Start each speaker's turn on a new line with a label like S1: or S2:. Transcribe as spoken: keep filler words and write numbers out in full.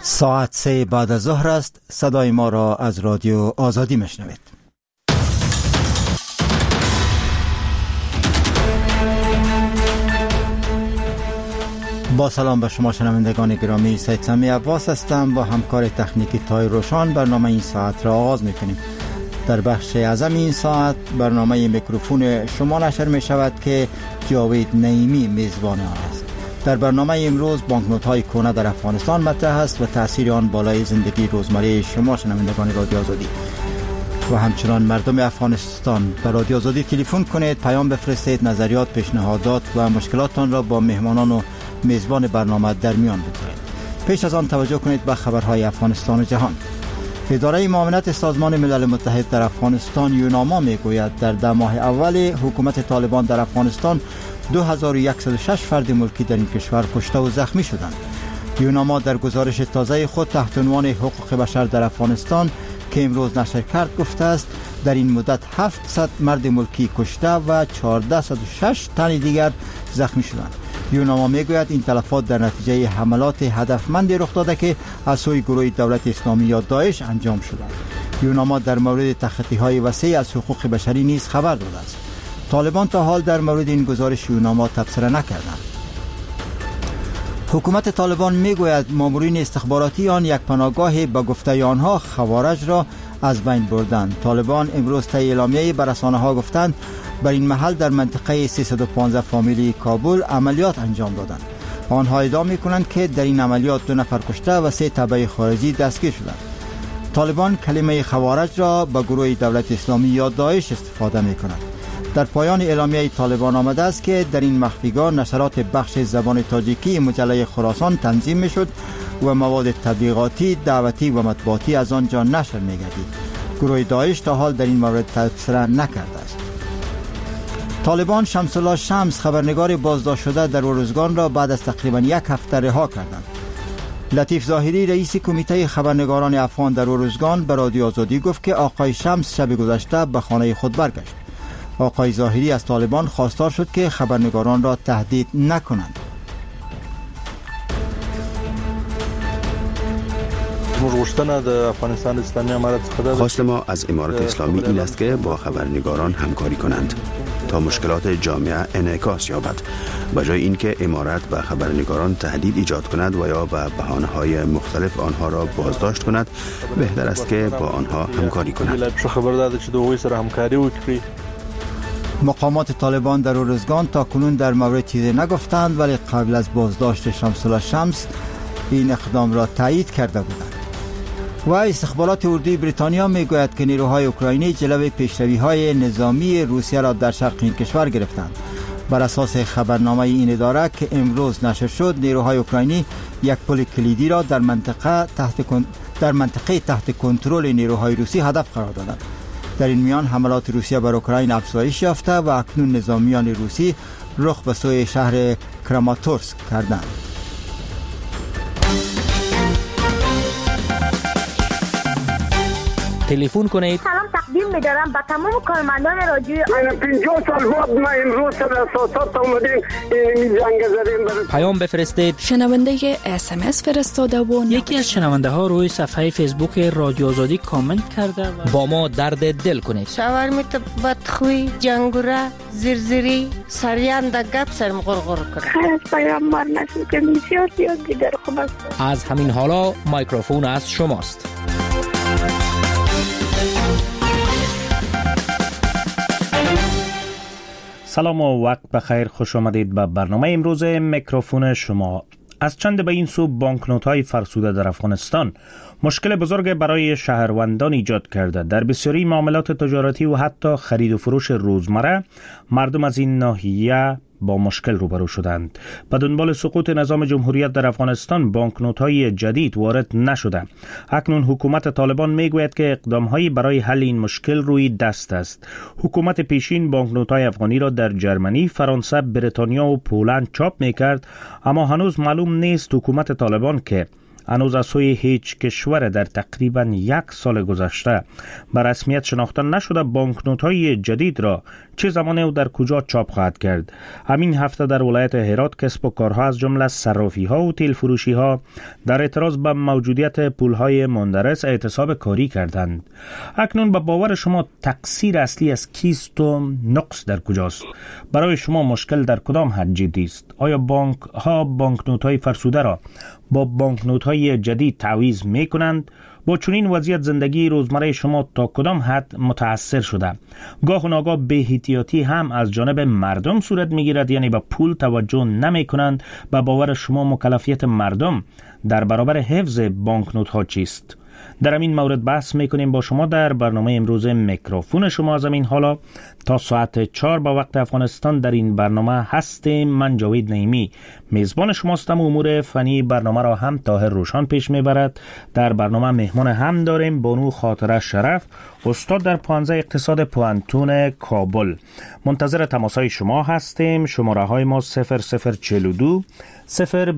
S1: ساعت سه بعد از ظهر است. صدای ما را از رادیو آزادی میشنوید. با سلام به شما شنوندگان گرامی، سید سمی عباس هستم. با همکار تکنیکی تای روشان برنامه این ساعت را آغاز میکنیم. در بخش اعظم این ساعت برنامه میکروفون شما نشر می شود که جاوید نعیمی میزبان آن است. در برنامه امروز بانکنوت های کهنه در افغانستان مطرح است و تاثیر آن بالای زندگی روزمره شما شنوندگان رادیو آزادی. و همچنان مردم افغانستان به رادیو آزادی تلفن کنید، پیام بفرستید، نظریات، پیشنهادات و مشکلاتتان را با مهمانان و میزبان برنامه در میان بگذارید. پیش از آن توجه کنید به خبرهای افغانستان و جهان. اداره معاونت سازمان ملل متحد در افغانستان یوناما میگوید در ده ماه اول حکومت طالبان در افغانستان دو هزار و صد و شش فرد ملکی در این کشور کشته و زخمی شدند. یوناما در گزارش تازه خود تحت عنوان حقوق بشر در افغانستان که امروز نشر کرد گفته است در این مدت هفتصد مرد ملکی کشته و چهارصد و شش تن دیگر زخمی شدند. یوناما میگوید این تلفات در نتیجه حملات هدفمندی رخ داده که از سوی گروه دولت اسلامی یا داعش انجام شدند. یوناما در مورد تخطی‌های وسیع از حقوق بشری نیز خبر داده است. طالبان تا حال در مورد این گزارش یوناما تبصره نکردند. حکومت طالبان میگوید مامورین استخباراتی آن یک پناهگاه به گفته آنها خوارج را از بین بردند. طالبان امروز طی اعلامیه‌ای به رسانه‌ها گفتند بر این محل در منطقه سیصد و پانزده فامیلی کابل عملیات انجام دادند. آنها ادعا می‌کنند که در این عملیات دو نفر کشته و سه تبع خارجی دستگیر شدند. طالبان کلمه خوارج را به گروه دولت اسلامی یا داعش استفاده می‌کنند. در پایان اعلامیه طالبان آمده است که در این مخفیگاه نشرات بخش زبان تاجیکی مجله خراسان تنظیم می‌شد و مواد تبلیغاتی، دعوتی و مطبوعاتی از آنجا نشر می‌گردید. گروه داعش تا حال در این مورد تبصره نکرده است. طالبان شمس الله شمس خبرنگار بازداشت شده در اروزگان را بعد از تقریبا یک هفته رها کردند. لطیف ظاهری رئیس کمیته خبرنگاران افغان در اروزگان به رادیو آزادی گفت که آقای شمس شب گذشته به خانه خود برگشت. آقای ظاهری از طالبان خواستار شد که خبرنگاران را تهدید نکنند.
S2: خواست ما از امارت اسلامی این است که با خبرنگاران همکاری کنند تا مشکلات جامعه انعکاس یابد، به جای اینکه امارت به خبرنگاران تهدید ایجاد کند و یا به بهانه‌های مختلف آنها را بازداشت کند، بهتر است که با آنها همکاری کند.
S1: مقامات طالبان در اروزگان تا کنون در مورد چیزی نگفتند، ولی قبل از بازداشت شمس الله شمس این اقدام را تایید کرده بودند. و استخبارات اردوی بریتانیا میگوید که نیروهای اوکراینی جلوی پیشروی‌های نظامی روسیه را در شرق این کشور گرفتند. بر اساس خبرنامه این اداره که امروز نشر شد، نیروهای اوکراینی یک پل کلیدی را در منطقه تحت کن... در منطقه تحت کنترل نیروهای روسی هدف قرار دادند. در این میان حملات روسیه بر اوکراین افزایش یافته و اکنون نظامیان روسی رخ به سوی شهر کراماتورسک کردند.
S3: تلفن کنید.
S4: سلام تقدیم می‌دارم به تمام کارمندان رادیو.
S5: پنجاه سال بعد ما امروز سر اساسات اومدیم این جنگ زدیم.
S3: پیام بفرستید.
S6: شنونده اس ام اس فرستاده و
S7: یکی از شنونده ها روی صفحه فیسبوک رادیو آزادی کامنت کرده و
S3: با ما درد دل کنید.
S8: شاورمیت بدخوی، جنگوره، زرزری، سریان در گپ سرم غرغر کرد.
S4: خیلی از پیام مار نشد که بسیار زیاد دیگر خوب است.
S3: از همین حالا میکروفون از شماست.
S9: سلام و وقت بخیر، خوش آمدید به برنامه امروز میکروفون شما. از چند به این سو بانکنوت‌های فرسوده در افغانستان مشکل بزرگ برای شهروندان ایجاد کرده. در بسیاری معاملات تجارتی و حتی خرید و فروش روزمره مردم از این ناحیه با مشکل روبرو شدند. به دنبال سقوط نظام جمهوریت در افغانستان بانکنوت‌های جدید وارد نشده. اکنون حکومت طالبان میگوید که اقدام‌هایی برای حل این مشکل روی دست است. حکومت پیشین بانکنوت‌های افغانی را در جرمنی، فرانسه، بریتانیا و پولند چاپ می‌کرد، اما هنوز معلوم نیست حکومت طالبان که هنوز از سوی هیچ کشور در تقریبا یک سال گذشته به رسمیت شناخته نشده بانکنوت‌های جدید را چه زمانه و در کجا چاپ خواهد کرد. همین هفته در ولایت هرات کسب و کارها از جمله صرافی‌ها و تیل فروشی‌ها در اعتراض به موجودیت پول‌های مندرس اعتصاب کاری کردند. اکنون به باور شما تقصیر اصلی از کیست و نقص در کجاست؟ برای شما مشکل در کدام حد جدی است؟ آیا بانک ها بانکنوت‌های فرسوده را با بانکنوت‌های جدید تعویض می‌کنند؟ با چنین وضعیت زندگی روزمره شما تا کدام حد متاثر شده؟ گاه و ناگاه بی‌احتیاطی هم از جانب مردم صورت می‌گیرد، یعنی به پول توجه نمی‌کنند. به باور شما مکلفیت مردم در برابر حفظ بانکنوت‌ها چیست؟ در این مورد بحث میکنیم با شما در برنامه امروز میکروفون شما. از این حالا تا ساعت چهار با وقت افغانستان در این برنامه هستیم. من جاوید نعیمی میزبان شماستم. امور فنی برنامه را هم طاهر روشان پیش میبرد. در برنامه مهمان هم داریم بانو خاطره شرف، استاد در پانزه اقتصاد پوهنتون کابل. منتظر تماسهای شما هستیم. شماره های ما صفر صفر چهل و دو صفر